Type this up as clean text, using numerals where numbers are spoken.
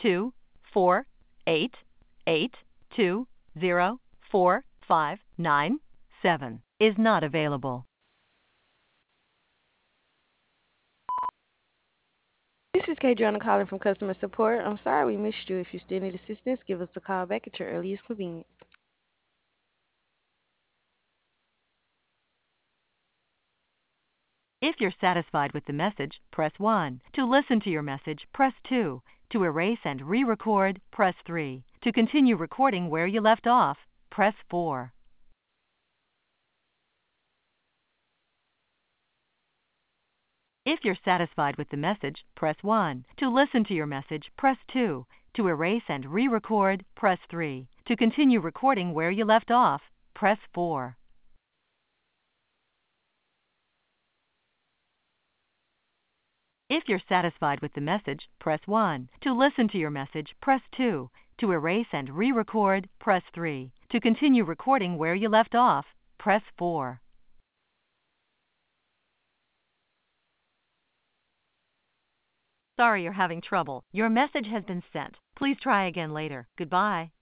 24882045997 is not available. This is Kadriana calling from customer support. I'm sorry we missed you. If you still need assistance, give us a call back at your earliest convenience. If you're satisfied with the message, press 1. To listen to your message, press 2. To erase and re-record, press 3. To continue recording where you left off, press 4. If you're satisfied with the message, press 1. To listen to your message, press 2. To erase and re-record, press 3. To continue recording where you left off, press 4. If you're satisfied with the message, press 1. To listen to your message, press 2. To erase and re-record, press 3. To continue recording where you left off, press 4. Sorry you're having trouble. Your message has been sent. Please try again later. Goodbye.